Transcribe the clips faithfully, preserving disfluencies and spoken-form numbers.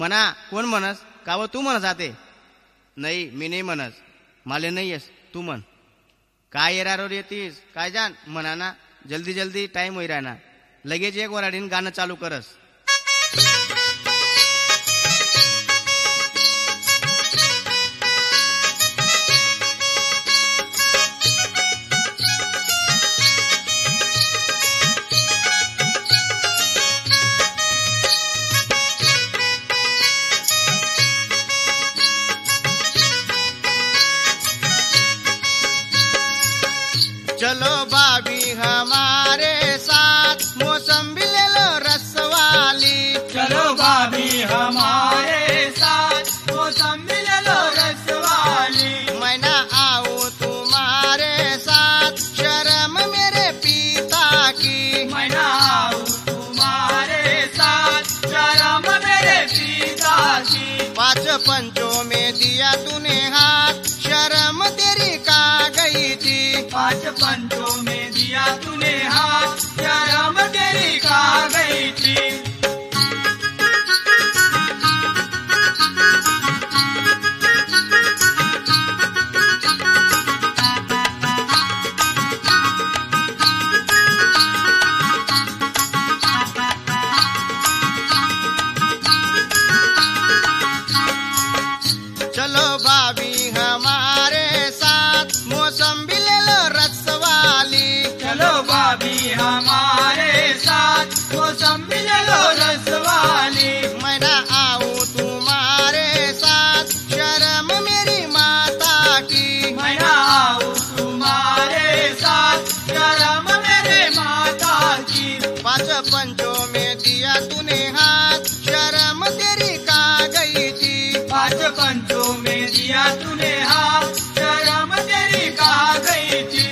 म्हणा कोण म्हणस का व तू म्हणस आते नाही मी नाही म्हणस माले नाही येस तू म्हण काय येरारोर येतीस काय जाण म्हणा ना जल्दी जल्दी टाइम होई राहना लगेच एक वराडीन गाणं चालू करस. चलो भाभी हमारे साथ मौसम्बी ले लो रसवाली. चलो भाभी हमारे साथ मौसम्बी ले लो रसवाली. मैं ना आऊं तुम्हारे साथ शर्म मेरे पिता की. मैं ना आऊं तुम्हारे साथ शर्म मेरे पिता की. पांच पंचों में दिया तूने हाथ शर्म तेरी का गई थी. पांच पंचों में दिया तूने हाथ शर्म तेरी का गई थी. चलो भाभी हमारे साथ मौसम्बी ले लो रसवाली. चलो भाभी हमारे साथ मौसम्बी ले लो रसवाली. मैं ना आऊं तुम्हारे साथ शर्म मेरी माता की. मैं ना आऊं तुम्हारे साथ शर्म मेरे माता की. पांच पंचों में दिया तूने हाथ शर्म तेरी का गई थी. पांच पंचों में दिया तूने हाथ शर्म तेरी का गई थी.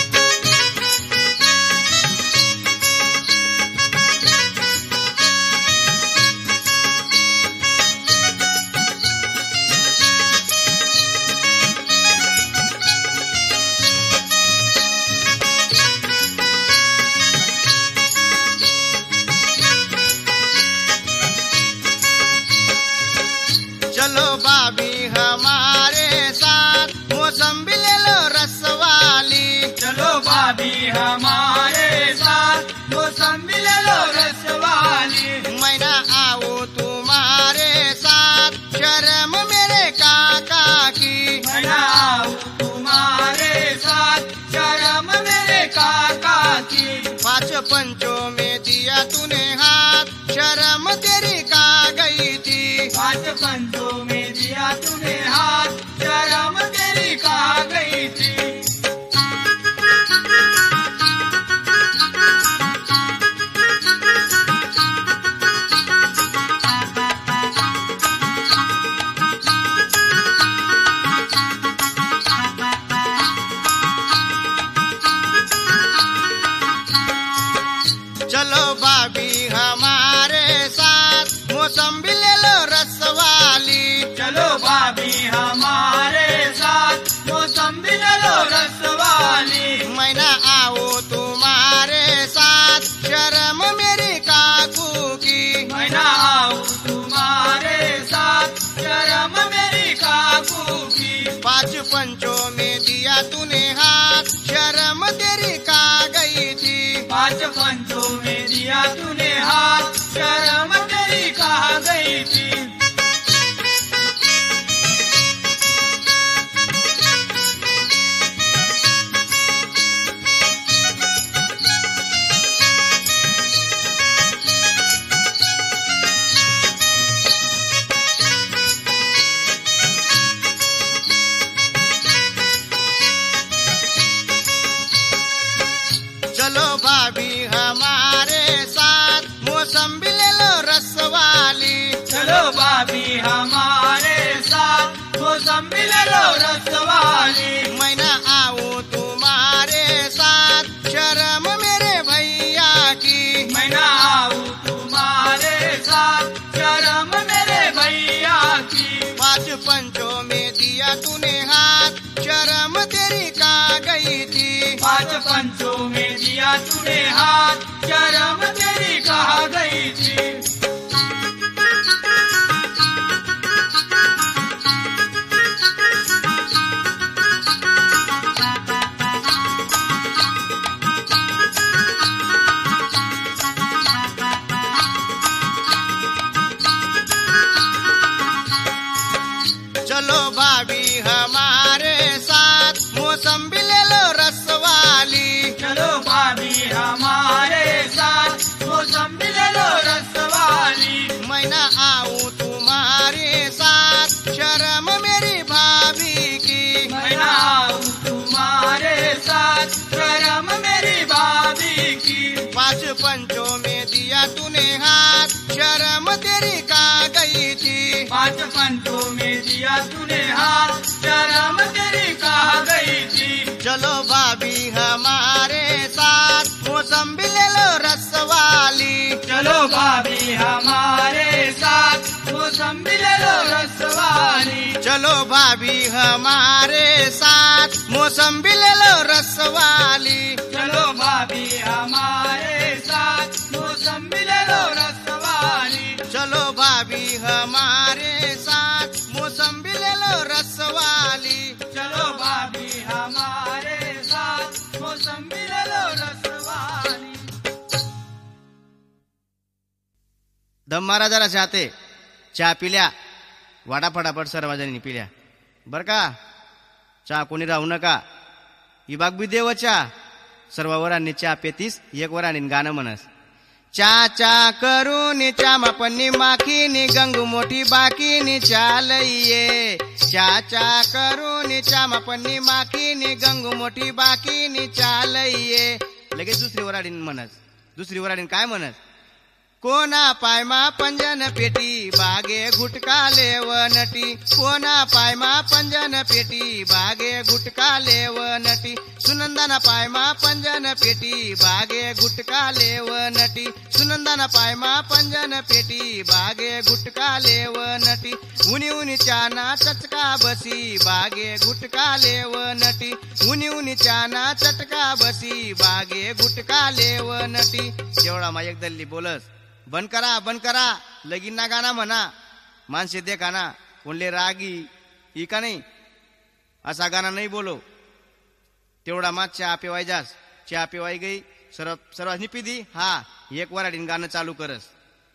चलो भाभी हमारे साथ मौसम्बी ले लो रसवाली. चलो भाभी हमारे साथ मौसम्बी ले लो रसवाली. मैं ना आऊं तुम्हारे साथ शर्म मेरे काका की. मैं ना आऊं तुम्हारे साथ शर्म मेरे काका की. पांच पंचों में दिया तूने हाथ शर्म तेरी का गई थी. पांच पंचों में दिया तूने हाथ शर्म तेरी का गई थी. चलो भाभी हमारे साथ मौसम्बी ले लो रसवाली. चलो भाभी हमारे साथ मौसम्बी ले लो रसवाली. मैं ना आऊं तुम्हारे साथ शर्म मेरी काकू की. मैं ना आऊं तुम्हारे साथ शर्म मेरी काकू की. पांच पंचों में दिया तूने हाथ शर्म तेरी का गई थी. पांच पंचों में दिया तूने हाथ शर्म तेरी का गई थी. चलो भाभी हमारे साथ मौसम्बी ले लो रसवाली. चलो भाभी हमारे साथ मौसम्बी ले लो रसवाली. मैं ना आऊं तुम्हारे साथ शर्म मेरे भैया की. मैं ना आऊं तुम्हारे साथ शर्म मेरे भैया की. पांच पंचों में दिया तूने हाथ शर्म तेरी का गई थी. पांच पंचों में दिया तूने हाथ शर्म तेरी का गई थी. चलो भाभी हमारे साथ मौसम्बी ले लो रसवाली चलो भाभी हमारे साथ मौसम्बी ले लो रसवाली मैं ना आऊं तुम्हारे साथ शर्म मेरी भाभी की मैं ना आऊं तुम्हारे साथ शर्म मेरी भाभी की पांच पंचों में दिया तूने हाथ शर्म तेरी का गई थी पांच पंचों में दिया तूने हाथ शर्म तेरी कहा गई थी चलो भाभी हमारे साथ मौसम्बी ले लो रसवाली चलो भाभी हमारे साथ मौसम्बी ले लो रसवाली चलो भाभी हमारे साथ मौसम्बी ले लो रसवाली चलो भाभी हमारे साथ मौसम्बी ले लो रसवाली चलो भाभी हमारे साथ मौसम्बी ले लो रसवाली चलो भाभी हमारे साथ मौसम्बी ले लो रसवाली दम मारा जरा चाहते चहा पिल्या वाडा फटाफट सर्वजणी पिल्या बर का चहा कोणी राहू नका विभाग बी देव चहा सर्व वरांनी चहा पेतीस एक वरांनी गाणं म्हणस चा चा करून चामा पन्नी माखीनी गंगू मोठी बाकीनी चालइये चा चा करून चामा पन्नी माखीनी गंगू मोठी बाकीनी चालइये लगेच दुसरी वराडीन म्हणस दुसरी वराडीन काय म्हणस कोना पायमा पंजन पेटी बागे गुटका लेवनटी कोना पायमा पंजन पेटी बागे गुटका लेवनटी सुनंदाना पायमा पंजन पेटी बागे गुटका लेवनटी सुनंदाना पायमा पंजन पेटी बागे गुटका लेवनटी उनी उनी चाना चटका बसी बागे गुटका लेवनटी उनी उनी चाना चटका बसी बागे गुटका लेवनटी तेवढा मा एक दल्ली बोलस बंद करा बंद करा लगीन ना गाना म्हणा माणसे देखा ना कोणले रागी ही का नाही असा गाना नाही बोलो तेवढा मा चहा पिवाय जास चहा पिवाय गई सर्व सर्वांनी पिदी हा एक वराडीन गाणं चालू करस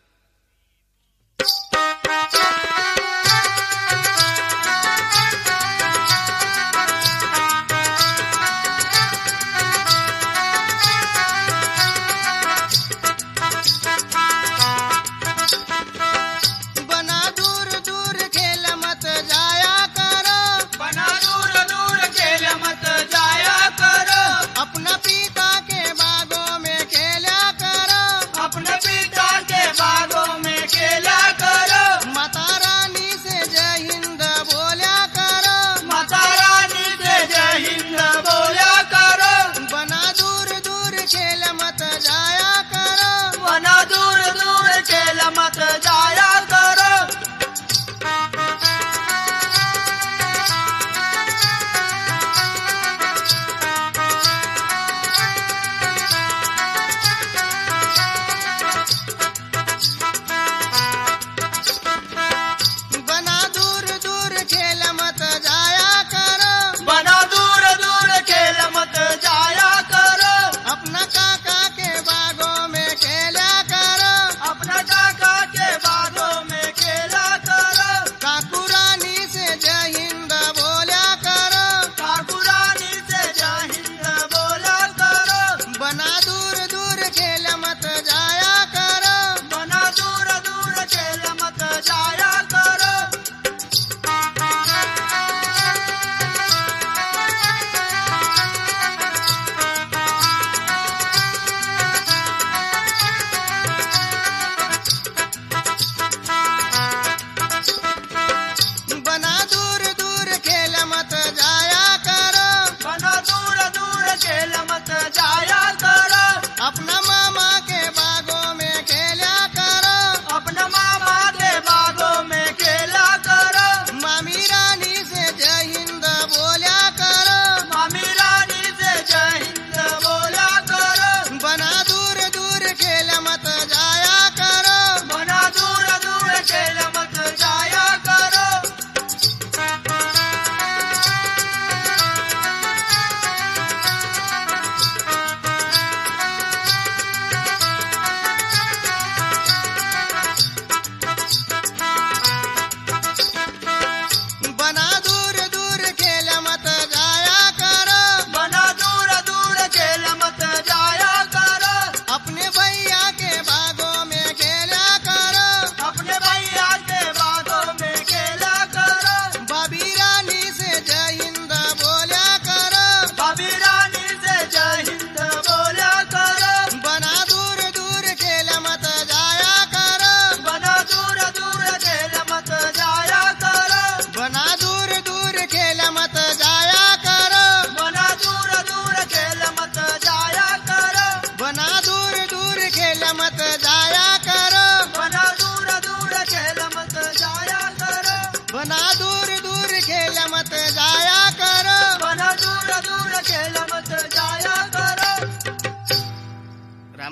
अपना पिता के बागों में खेला करो अपने पिता के बागों में खेला करो माता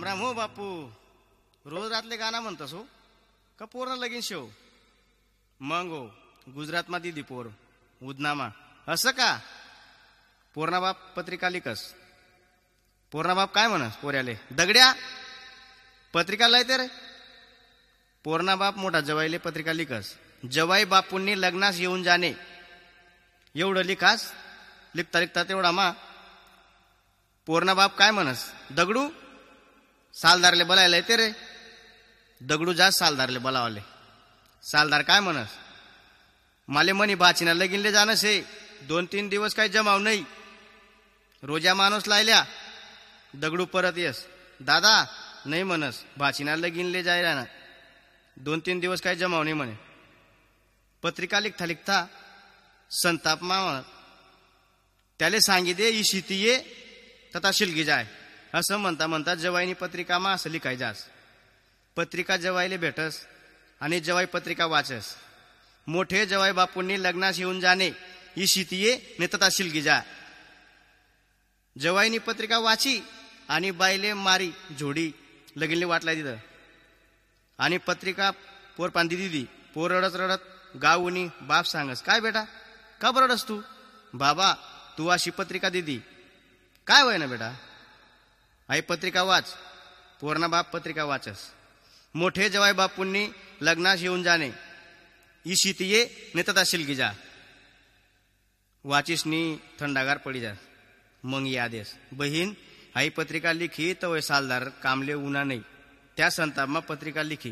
राम हो बापू. रोज रातले गाणं म्हणतस हो का पोरं लगीन शेव? मग हो गुजरातमा दिदी पोर उदनामा असं का? पोरणा बाप पत्रिका लिकस. पोरणा बाप काय म्हणस पोऱ्याले? दगड्या पत्रिका लयते रे. पोरणा बाप मोठा जवाईले पत्रिका लिकस. जवाई बापूंनी लग्नास येऊन जाणे एवढं लिखास. लिखता लिखता तेवढा मा पोरणा बाप काय म्हणस? दगडू सालदारले बोलायला येते रे. दगडू जास्त सालदारले बोलावले. सालदार काय म्हणस? माले मनी बाचीना लगीनले जाणस हे. दोन तीन दिवस काही जमाव नाही. रोजा माणूस लायल्या. दगडू परत येस. दादा नाही म्हणस बाचीना लगीनले जायला ना. दोन तीन दिवस काही जमाव नाही म्हणे. पत्रिका लिखता लिखता संताप मा त्याले सांगितले ई शिती ये तथा शिलगी जाय असं म्हणता म्हणता जवाईनी पत्रिका मा असं लिखाय जास. पत्रिका जवाईले भेटस आणि जवाई पत्रिका वाचस. मोठे जवाई बापूंनी लग्नास येऊन जाणे ई शिती ये ने तथा शिलगी जाय. जवाईनी पत्रिका वाची आणि बाईले मारी झोडी लगीनले वाटला तिथं. आणि पत्रिका पोर पांदी दिदी. पोर रडत रडत गावनी बाप सांगस काय बेटा का रडस तू? बाबा तू अशी पत्रिका दिदी काय वय ना बेटा? आई पत्रिका वाच. पोरणा बाप पत्रिका वाचस. मोठे जवाई बापूंनी लग्नास येऊन जाणे ई शिती ये नेतता शिलगी जा. वाचिसनी थंडागार पडी जा. मग यादेस बहीण आई पत्रिका लिखी तर वय सालदार कामले उन्हा नाही. त्या संतापमा पत्रिका लिखी.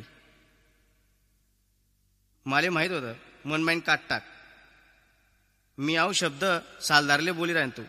माले माहित होतं मनमाईन काट टाक. मी आव शब्द सालदारले बोली राहीन तू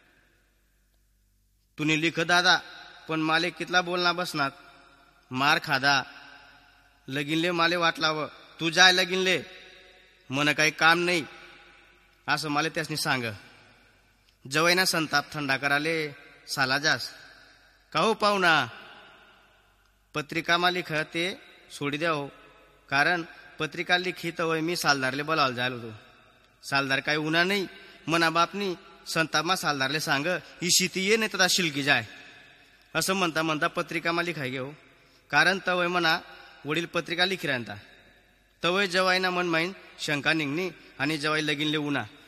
तुने लिख दादा पण माले कितला बोलना बसणार. मार खादा. लगीनले माले वाटलावं तू जाय लगीनले मन काही काम नाही असं माले त्यासनी सांग. जवैना संताप थंडा कराले साला जास. का हो पाहुणा पत्रिका मा लिख ते सोडी द्या हो. कारण पत्रिका लिखी तर वय मी सालदारले बोलावलं जायला होतो. सालदार काही उन्हा नाही मना बापनी संतापमा सालदारले सांग ही शिती ये नाही तर शिलकी जाय असं म्हणता म्हणता पत्रिका मा लिखाय घेऊ. कारण तवय मना वडील पत्रिका लिखी राहता. तवय जवाईना मन माईन शंका निघणी आणि जवाई लगीनले उन्हा